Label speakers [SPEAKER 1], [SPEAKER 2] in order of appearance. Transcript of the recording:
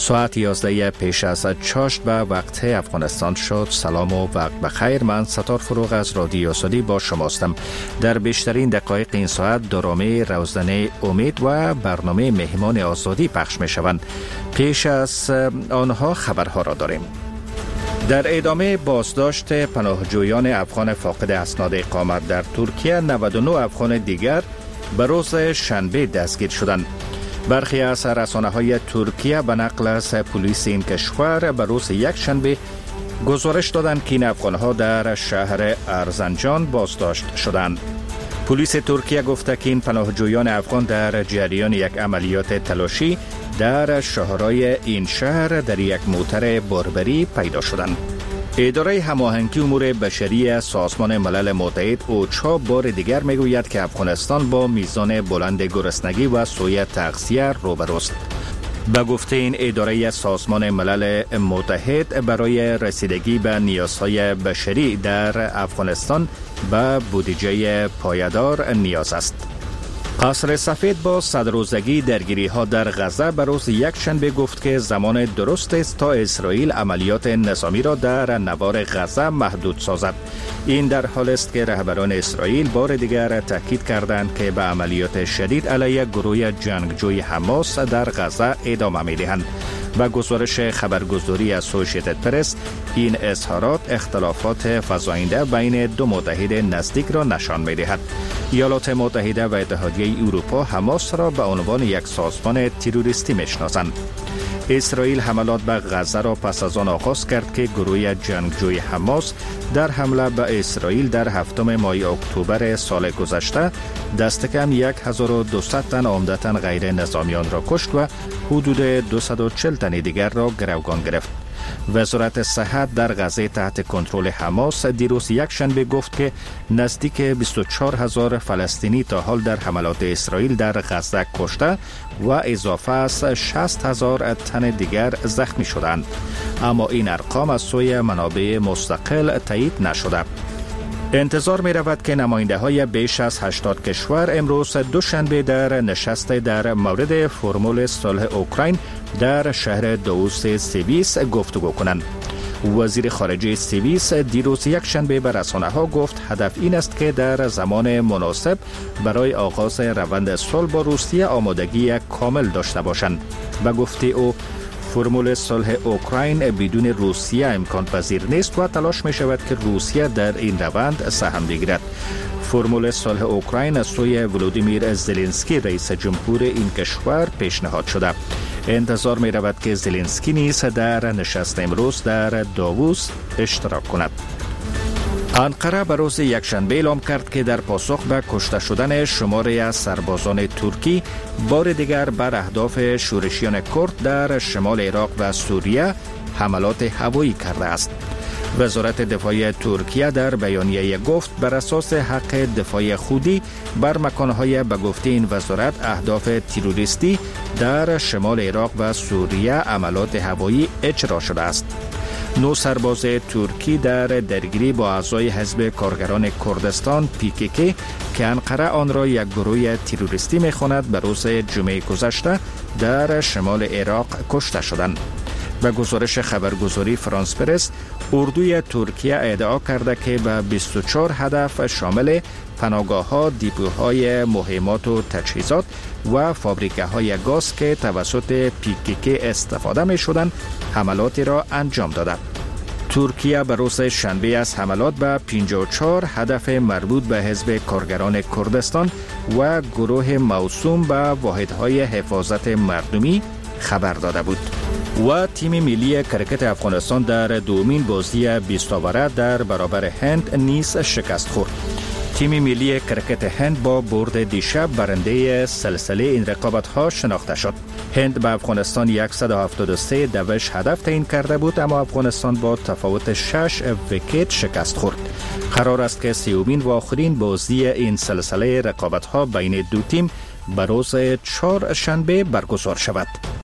[SPEAKER 1] ساعت 11 پیش از چاشت به وقت افغانستان شد. سلام و وقت بخیر. من ستار فروغ از رادیو آزادی با شماستم. در بیشترین دقایق این ساعت درامی روزنامه امید و برنامه مهمان آزادی پخش می شوند. پیش از آنها خبرها را داریم. در ادامه بازداشت پناهجویان افغان فاقد اسناد اقامت در ترکیه، 99 افغان دیگر به روز شنبه دستگیر شدند. برخی از رسانه‌های ترکیه به نقل از پلیس این کشور به روز یک شنبه گزارش دادند که این افغان‌ها در شهر ارزنجان بازداشت شدند. پلیس ترکیه گفته که این پناهجویان افغان در جریان یک عملیات تلاشی در شهرهای این شهر در یک موتر باربری پیدا شدند. اداره هماهنگی امور بشری سازمان ملل متحد اوچا بار دیگر میگوید که افغانستان با میزان بلند گرسنگی و سوء تغذیه روبروست. به گفته این اداره سازمان ملل متحد، برای رسیدگی به نیازهای بشری در افغانستان به بودجه پایدار نیاز است. قصر سفید با صدروزگی درگیری ها در غزه به روز یک شنبه گفت که زمان درست است تا اسرائیل عملیات نظامی را در نوار غزه محدود سازد. این در حال است که رهبران اسرائیل بار دیگر تاکید کردند که به عملیات شدید علیه گروه جنگجوی حماس در غزه ادامه می‌دهند. و گزارش خبرگزاری اسوسییتد پرس، این اظهارات اختلافات فزاینده بین دو متحد نزدیک را نشان می‌دهد. ایالات متحده و اتحادیه اروپا حماس را به عنوان یک سازمان تروریستی می‌شناسند. اسرائیل حملات به غزه را پس از آن آغاز کرد که گروه جنگجوی حماس در حمله به اسرائیل در 7 ماه اکتبر سال گذشته دست کم 1200 تن عمدتاً غیر نظامیان را کشت و حدود 240 تن دیگر را گروگان گرفت. وزارت صحت در غزه تحت کنترل حماس دیروز یک شنبه گفت که نزدیک 24,000 فلسطینی تا حال در حملات اسرائیل در غزه کشته و اضافه از 60,000 تن دیگر زخمی شدند. اما این ارقام از سوی منابع مستقل تایید نشده. انتظار می رود که نماینده های بیش از 80 کشور امروز دوشنبه در نشست در مورد فرمول صلح اوکراین در شهر داووس سوئیس گفتگو کنند. وزیر خارجه سوئیس دیروز یک شنبه به رسانه ها گفت هدف این است که در زمان مناسب برای آغاز روند صلح با روسیه آمادگی کامل داشته باشند. و گفته او فرمول صلح اوکراین بدون روسیه امکان پذیر نیست و تلاش می شود که روسیه در این روند سهم بگیرد. فرمول صلح اوکراین از سوی ولودیمیر زلنسکی رئیس جمهور این کشور پیشنهاد شده. انتظار می رود که زلنسکی نیز در نشست امروز در داووس اشتراک کند. انقره به روز یکشنبه اعلام کرد که در پاسخ به کشته شدن شماری از سربازان ترکی بار دیگر بر اهداف شورشیان کرد در شمال عراق و سوریه حملات هوایی کرده است. وزارت دفاع ترکیه در بیانیه گفت بر اساس حق دفاع خودی بر مکانهای به گفته این وزارت اهداف تروریستی در شمال عراق و سوریه عملیات هوایی اجرا شده است. 9 سرباز ترکی در درگیری با اعضای حزب کارگران کردستان PKK که انقره آن را یک گروه تروریستی می‌خواند به روز جمعه گذشته در شمال عراق کشته شدند. و گزارش خبرگزاری فرانس پرس، اردوی ترکیه ادعا کرده که به 24 هدف شامل پناهگاه‌ها، دیپوهای مهمات و تجهیزات و فابریکه‌های گاز که توسط PKK استفاده می‌شدند حملاتی را انجام داده. ترکیه به روز شنبه از حملات به 54 هدف مربوط به حزب کارگران کردستان و گروه موسوم به واحدهای حفاظت مردمی خبر داده بود. و تیم ملی کرکت افغانستان در دومین بازی 20 اوره در برابر هند نیز شکست خورد. تیم ملی کرکت هند با برد دیشب برنده سلسله این رقابت‌ها شناخته شد. هند به افغانستان 173 دوش هدف تعیین کرده بود، اما افغانستان با تفاوت 6 ویکت شکست خورد. قرار است که سومین و آخرین بازی این سلسله رقابت‌ها بین دو تیم به روز 4 شنبه برگزار شود.